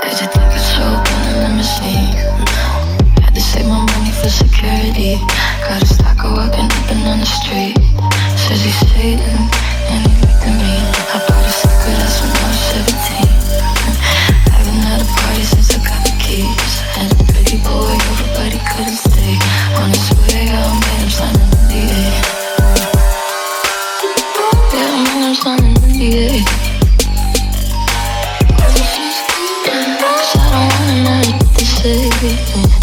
Did you think it's so in the machine? Had to save my money for security. Got a stalker walking up and down the street. Says he's Satan and he looked at me. I bought a secret ass when I was 17. Haven't had a party since I got the keys. Had a pretty boy over but he couldn't stay. On his way out, made him sign an NDA. Yeah, I made him sign an NDA. Cause I don't wanna know what to say.